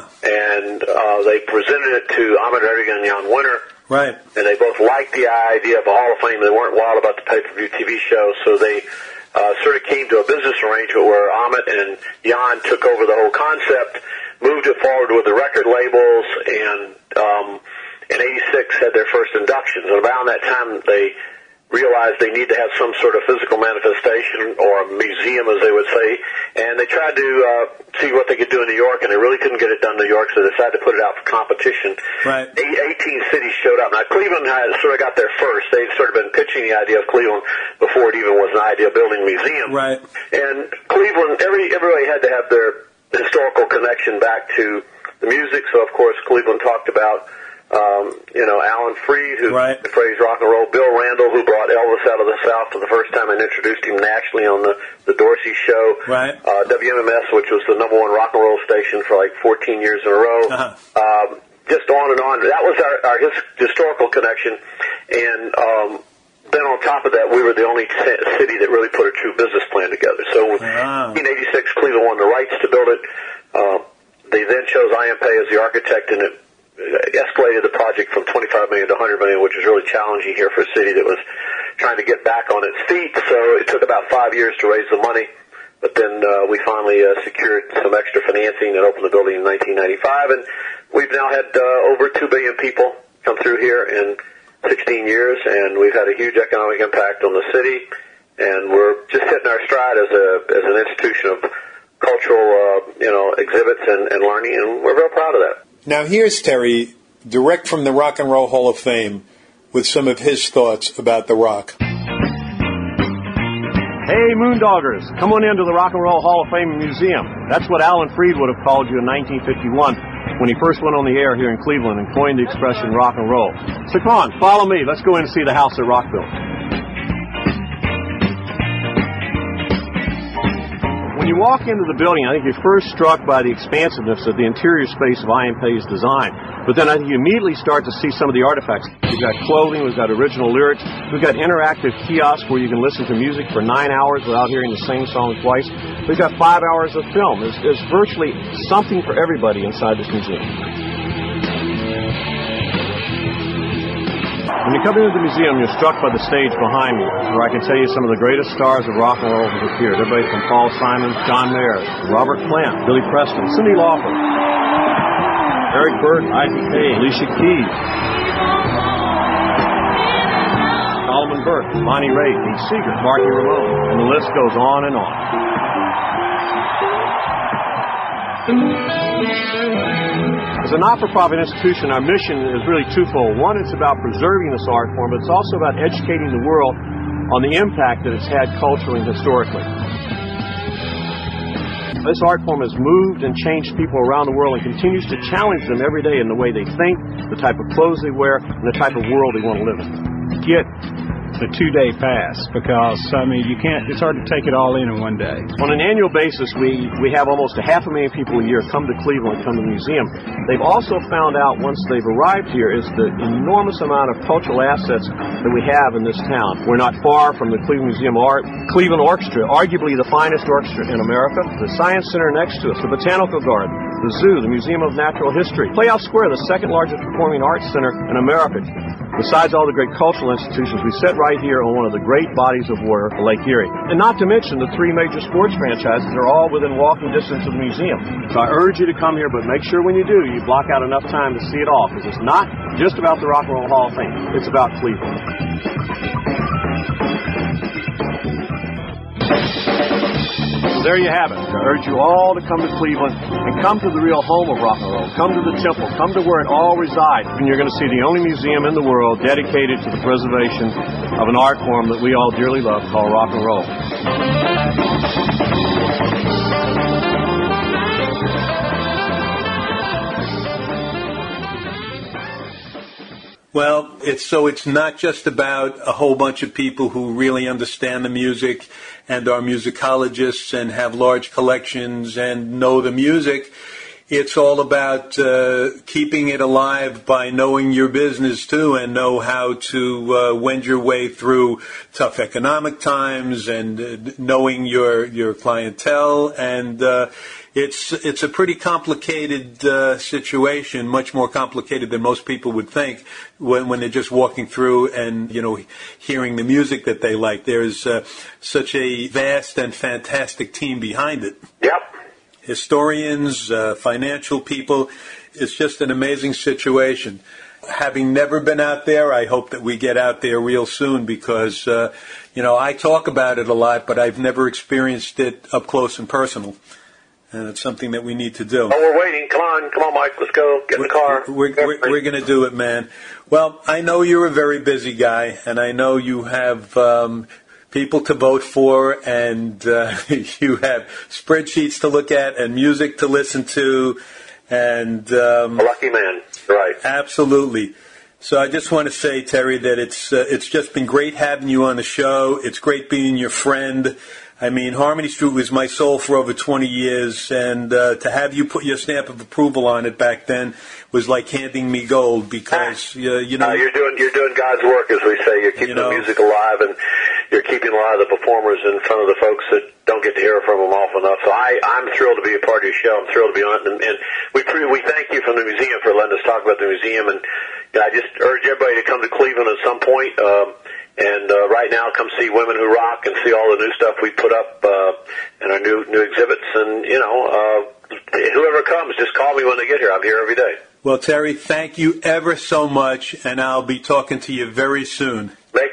And they presented it to Ahmet Ertegun and Jan Winter. And they both liked the idea of a Hall of Fame. They weren't wild about the pay-per-view TV show, so they sort of came to a business arrangement where Ahmet and Jan took over the whole concept, moved it forward with the record labels, and in 86 had their first inductions. And around that time they realized they need to have some sort of physical manifestation or a museum, as they would say, and they tried to see what they could do in New York, and they really couldn't get it done in New York, so they decided to put it out for competition. 18 cities showed up. Now, Cleveland had sort of got there first. They'd sort of been pitching the idea of Cleveland before it even was an idea of building a museum. And Cleveland, everybody had to have their historical connection back to the music, so of course Cleveland talked about Alan Freed, who praised rock and roll, Bill Randall, who brought Elvis out of the South for the first time and introduced him nationally on the Dorsey Show, WMMS, which was the #1 rock and roll station for like 14 years in a row, just on and on. That was our historical connection, and then on top of that, we were the only city that really put a true business plan together. So in 1986, Cleveland won the rights to build it. They then chose I.M. Pei as the architect, and it escalated the project from $25 million to $100 million, which was really challenging here for a city that was trying to get back on its feet. So it took about 5 years to raise the money, but then we finally secured some extra financing and opened the building in 1995, and we've now had over 2 billion people come through here in 16 years, and we've had a huge economic impact on the city, and we're just hitting our stride as an institution of cultural exhibits and learning, and we're real proud of that. Now here's Terry, direct from the Rock and Roll Hall of Fame, with some of his thoughts about the Rock. Hey, Moondoggers, come on into the Rock and Roll Hall of Fame Museum. That's what Alan Freed would have called you in 1951 when he first went on the air here in Cleveland and coined the expression rock and roll. So come on, follow me. Let's go in and see the house that Rock built. When you walk into the building, I think you're first struck by the expansiveness of the interior space of I.M. Pei's design. But then I think you immediately start to see some of the artifacts. We've got clothing, we've got original lyrics, we've got interactive kiosks where you can listen to music for 9 hours without hearing the same song twice. We've got 5 hours of film. There's virtually something for everybody inside this museum. When you come into the museum, you're struck by the stage behind me, where I can tell you some of the greatest stars of rock and roll have appeared. Everybody from Paul Simon, John Mayer, Robert Plant, Billy Preston, Cyndi Lauper, Eric Burdon, Ivy Payne, Alicia Keys, Solomon Burke, Bonnie Raitt, Pete Seeger, Marky Ramone, and the list goes on and on. As a not-for-profit institution, our mission is really twofold. One, it's about preserving this art form, but it's also about educating the world on the impact that it's had culturally and historically. This art form has moved and changed people around the world and continues to challenge them every day in the way they think, the type of clothes they wear, and the type of world they want to live in. Get the 2-day pass, because it's hard to take it all in one day. On an annual basis, we have almost 500,000 people a year come to Cleveland, come to the museum. They've also found out once they've arrived here is the enormous amount of cultural assets that we have in this town. We're not far from the Cleveland Museum of Art, Cleveland Orchestra, arguably the finest orchestra in America, the Science Center next to us, the Botanical Garden, the Zoo, the Museum of Natural History, Playhouse Square, the second largest performing arts center in America. Besides all the great cultural institutions, we sit right here on one of the great bodies of water, Lake Erie. And not to mention the 3 major sports franchises are all within walking distance of the museum. So I urge you to come here, but make sure when you do, you block out enough time to see it all, because it's not just about the Rock and Roll Hall of Fame. It's about Cleveland. So there you have it. I urge you all to come to Cleveland and come to the real home of rock and roll. Come to the temple. Come to where it all resides. And you're going to see the only museum in the world dedicated to the preservation of an art form that we all dearly love called rock and roll. Well, it's not just about a whole bunch of people who really understand the music and are musicologists and have large collections and know the music. It's all about keeping it alive by knowing your business, too, and know how to wend your way through tough economic times and knowing your clientele. And it's a pretty complicated situation, much more complicated than most people would think when they're just walking through and, hearing the music that they like. There's such a vast and fantastic team behind it. Yep. Historians, financial people. It's just an amazing situation. Having never been out there, I hope that we get out there real soon because, I talk about it a lot, but I've never experienced it up close and personal. And it's something that we need to do. Oh, we're waiting. Come on, Mike. Let's go. Get in the car. We're going to do it, man. Well, I know you're a very busy guy, and I know you have people to vote for, and you have spreadsheets to look at and music to listen to, and a lucky man, right? Absolutely. So I just want to say, Terry, that it's just been great having you on the show. It's great being your friend. I mean, Harmony Street was my soul for over 20 years, and to have you put your stamp of approval on it back then was like handing me gold because, you're doing God's work, as we say. You're keeping the music alive, and you're keeping a lot of the performers in front of the folks that don't get to hear from them often enough. So I'm thrilled to be a part of your show. I'm thrilled to be on it, and we thank you from the museum for letting us talk about the museum, and I just urge everybody to come to Cleveland at some point. And right now, come see Women Who Rock and see all the new stuff we put up and our new exhibits. And, whoever comes, just call me when they get here. I'm here every day. Well, Terry, thank you ever so much, and I'll be talking to you very soon. Get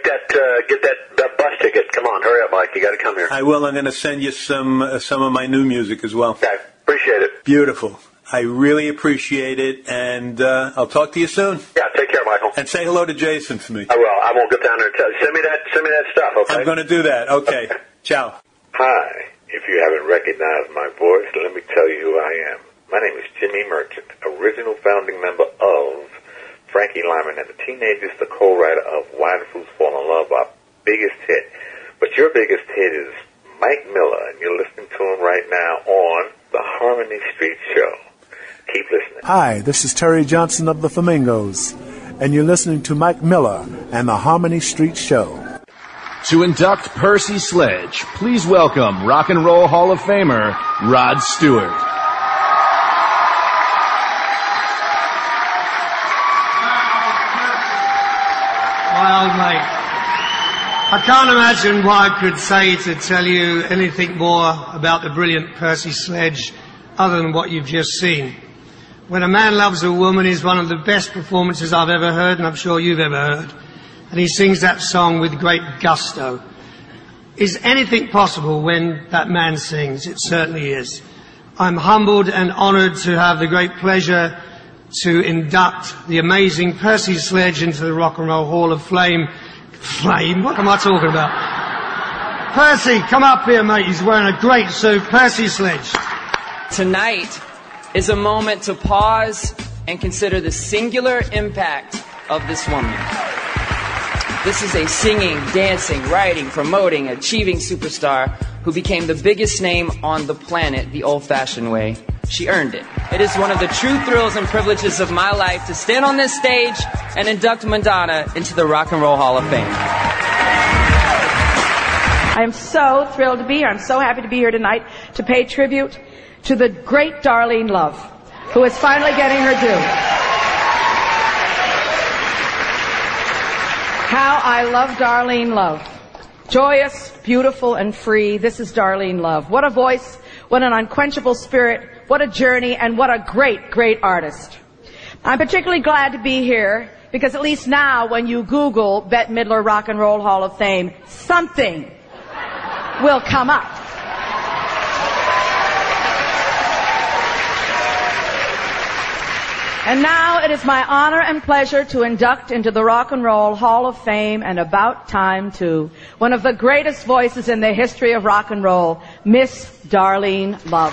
that bus ticket. Come on, hurry up, Mike. You got to come here. I will. I'm going to send you some of my new music as well. Okay, appreciate it. Beautiful. I really appreciate it, and I'll talk to you soon. Yeah, take care, Michael. And say hello to Jason for me. I will. I won't get down there and tell you. Send me that stuff, okay? I'm going to do that. Okay. Ciao. Hi. If you haven't recognized my voice, let me tell you who I am. My name is Jimmy Merchant, original founding member of Frankie Lyman and the Teenagers, the co-writer of Why the Fools Fall in Love, our biggest hit. But your biggest hit is Mike Miller, and you're listening to him right now on the Harmony Street Show. Keep listening. Hi, this is Terry Johnson of the Flamingos, and you're listening to Mike Miller and the Harmony Street Show. To induct Percy Sledge, please welcome Rock and Roll Hall of Famer Rod Stewart. Well, mate, I can't imagine what I could say to tell you anything more about the brilliant Percy Sledge other than what you've just seen. When a Man Loves a Woman is one of the best performances I've ever heard, and I'm sure you've ever heard. And he sings that song with great gusto. Is anything possible when that man sings? It certainly is. I'm humbled and honoured to have the great pleasure to induct the amazing Percy Sledge into the Rock and Roll Hall of Fame. Flame? What am I talking about? Percy, come up here, mate. He's wearing a great suit. Percy Sledge. Tonight is a moment to pause and consider the singular impact of this woman. This is a singing, dancing, writing, promoting, achieving superstar who became the biggest name on the planet the old-fashioned way. She earned it. It is one of the true thrills and privileges of my life to stand on this stage and induct Madonna into the Rock and Roll Hall of Fame. I am so thrilled to be here. I'm so happy to be here tonight to pay tribute to the great Darlene Love, who is finally getting her due. How I love Darlene Love. Joyous, beautiful, and free. This is Darlene Love. What a voice, what an unquenchable spirit, what a journey, and what a great, great artist. I'm particularly glad to be here because at least now when you Google Bette Midler Rock and Roll Hall of Fame, something will come up. And now it is my honor and pleasure to induct into the Rock and Roll Hall of Fame, and about time too, one of the greatest voices in the history of rock and roll, Miss Darlene Love.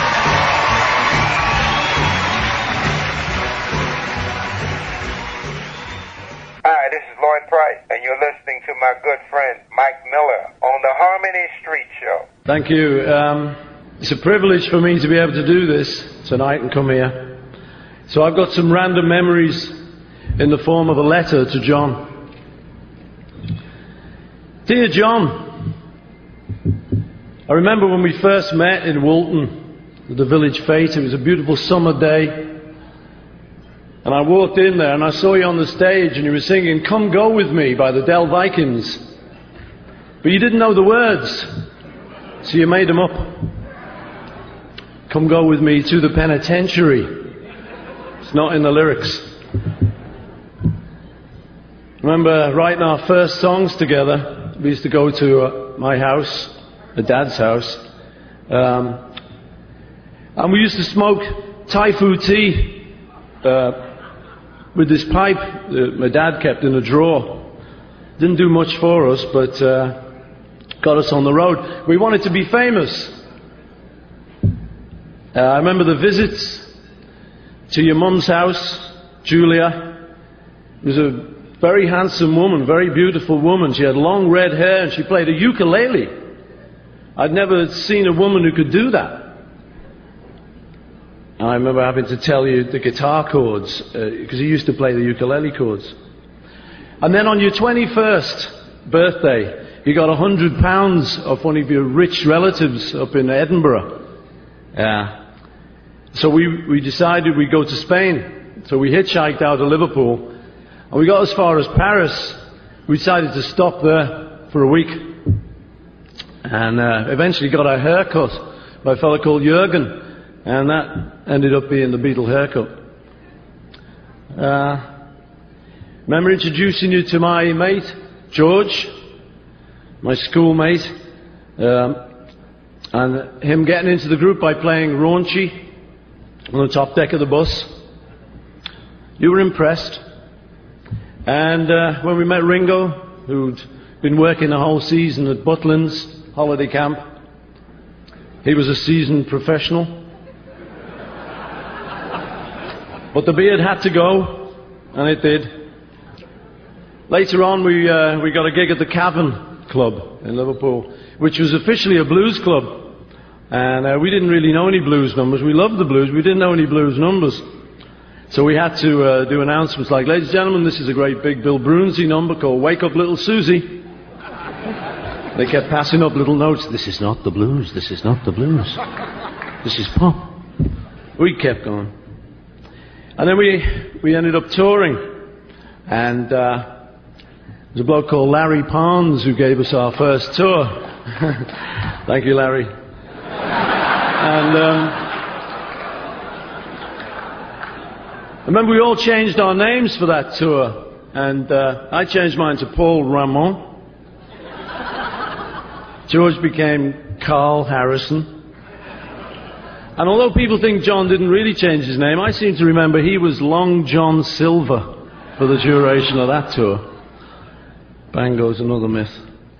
Hi, this is Lloyd Price, and you're listening to my good friend Mike Miller on the Harmony Street Show. Thank you. It's a privilege for me to be able to do this tonight and come here. So I've got some random memories in the form of a letter to John. Dear John, I remember when we first met in Woolton at the Village Fete. It was a beautiful summer day. And I walked in there and I saw you on the stage and you were singing Come Go With Me by the Del Vikings. But you didn't know the words, so you made them up. Come go with me to the penitentiary. It's not in the lyrics. Remember writing our first songs together. We used to go to my house, Dad's house, and we used to smoke Thai food tea with this pipe that my dad kept in a drawer. Didn't do much for us, but got us on the road. We wanted to be famous. I remember the visits to your mum's house, Julia. It was a very handsome woman, very beautiful woman. She had long red hair and she played a ukulele. I'd never seen a woman who could do that. And I remember having to tell you the guitar chords, because you used to play the ukulele chords. And then on your 21st birthday, you got £100 off one of your rich relatives up in Edinburgh. So we decided we'd go to Spain. So we hitchhiked out of Liverpool. And we got as far as Paris. We decided to stop there for a week. And eventually got a haircut by a fellow called Jürgen. And that ended up being the Beatle haircut. Remember introducing you to my mate, George, my schoolmate, and him getting into the group by playing Raunchy on the top deck of the bus. You were impressed. And when we met Ringo, who'd been working the whole season at Butlins holiday camp, he was a seasoned professional. But the beard had to go, and it did. Later on, we got a gig at the Cavern Club in Liverpool, which was officially a blues club. And we didn't really know any blues numbers. We loved the blues. We didn't know any blues numbers. So we had to do announcements like, ladies and gentlemen, this is a great big Bill Brunsey number called Wake Up Little Susie. They kept passing up little notes. This is not the blues. This is not the blues. This is pop. We kept going. And then we ended up touring. And there's a bloke called Larry Pons who gave us our first tour. Thank you, Larry. And I remember we all changed our names for that tour. And I changed mine to Paul Ramon. George became Carl Harrison. And although people think John didn't really change his name, I seem to remember he was Long John Silver for the duration of that tour. Bang goes another myth.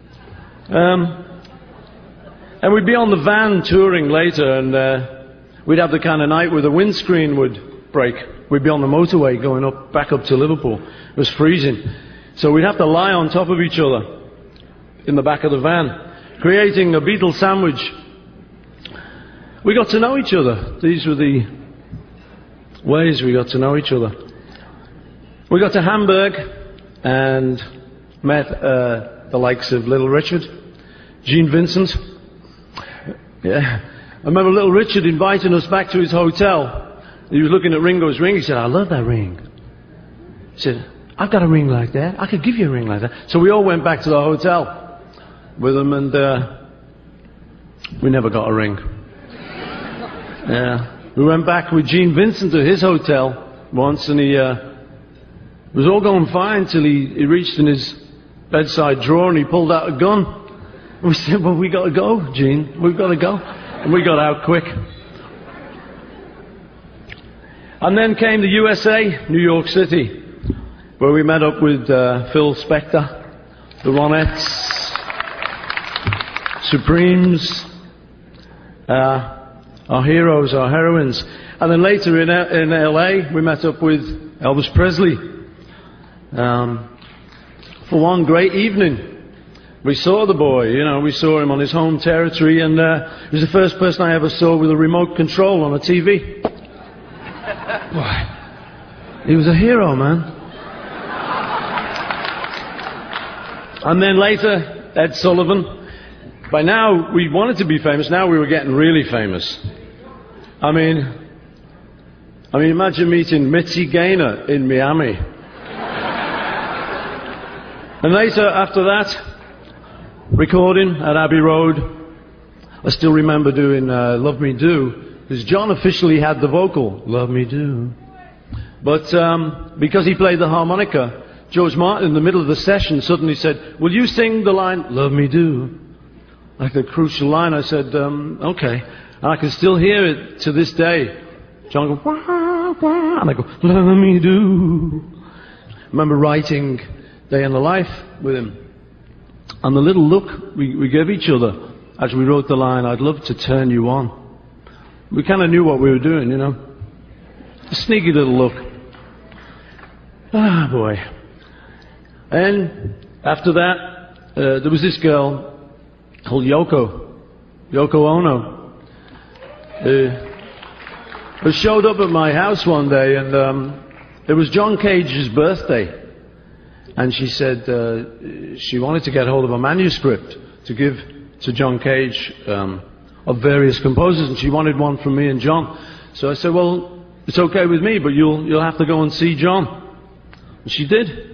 And we'd be on the van touring later, and we'd have the kind of night where the windscreen would break. We'd be on the motorway going back up to Liverpool. It was freezing. So we'd have to lie on top of each other in the back of the van, creating a Beatle sandwich. We got to know each other. These were the ways we got to know each other. We got to Hamburg and met the likes of Little Richard, Gene Vincent. Yeah. I remember Little Richard inviting us back to his hotel. He was looking at Ringo's ring. He said, I love that ring. He said, I've got a ring like that. I could give you a ring like that. So we all went back to the hotel with him, and we never got a ring. Yeah. We went back with Gene Vincent to his hotel once, and it was all going fine till he reached in his bedside drawer and he pulled out a gun. And we said, well, we got to go, Gene. We've got to go. And we got out quick. And then came the USA, New York City, where we met up with Phil Spector, the Ronettes, Supremes, our heroes, our heroines. And then later in LA, we met up with Elvis Presley. For one great evening. We saw the boy, we saw him on his home territory, and he was the first person I ever saw with a remote control on a TV. Boy, he was a hero, man. And then later, Ed Sullivan. By now, we wanted to be famous. Now we were getting really famous. I mean, imagine meeting Mitzi Gaynor in Miami. And later, after that, recording at Abbey Road. I still remember doing Love Me Do, because John officially had the vocal, Love Me Do. But because he played the harmonica, George Martin in the middle of the session suddenly said, will you sing the line, Love Me Do? Like the crucial line. I said, okay. And I can still hear it to this day. John goes, wah, wah, and I go, Love Me Do. I remember writing Day in the Life with him. And the little look we gave each other as we wrote the line, I'd love to turn you on. We kind of knew what we were doing, A sneaky little look. Ah, boy. And after that, there was this girl called Yoko Ono, who showed up at my house one day, and it was John Cage's birthday. And she said she wanted to get hold of a manuscript to give to John Cage of various composers, and she wanted one from me and John. So I said, well, it's okay with me, but you'll have to go and see John. And she did.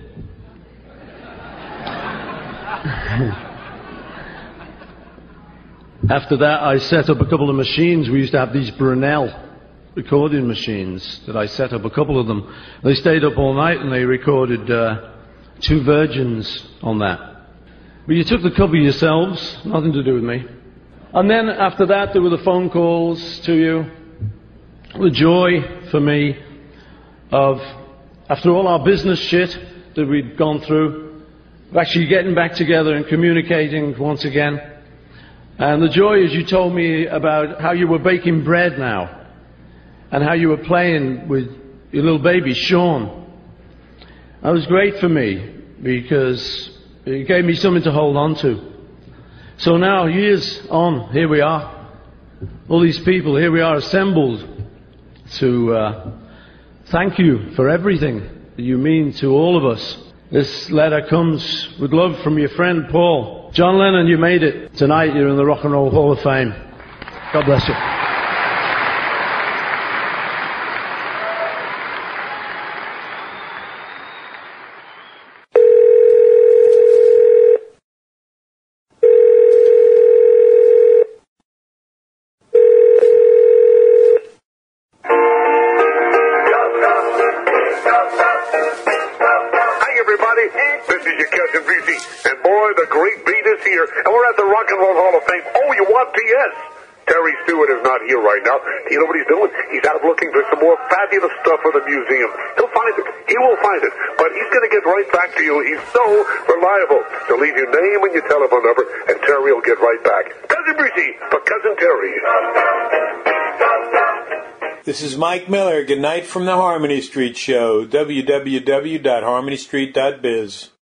After that, I set up a couple of machines. We used to have these Brunel recording machines that I set up, a couple of them. They stayed up all night and they recorded 2 virgins on that. But you took the cover yourselves, nothing to do with me. And then after that, there were the phone calls to you. The joy for me of, after all our business shit that we'd gone through, of actually getting back together and communicating once again. And the joy as you told me about how you were baking bread now, and how you were playing with your little baby, Sean. That was great for me, because it gave me something to hold on to. So now, years on, here we are. All these people, here we are assembled to thank you for everything that you mean to all of us. This letter comes with love from your friend Paul. John Lennon, you made it. Tonight you're in the Rock and Roll Hall of Fame. God bless you. Terry Stewart is not here right now. You know what he's doing? He's out looking for some more fabulous stuff for the museum. He'll find it. He will find it. But he's going to get right back to you. He's so reliable. He'll leave your name and your telephone number, and Terry will get right back. Cousin Brucey for Cousin Terry. This is Mike Miller. Good night from the Harmony Street Show. www.harmonystreet.biz.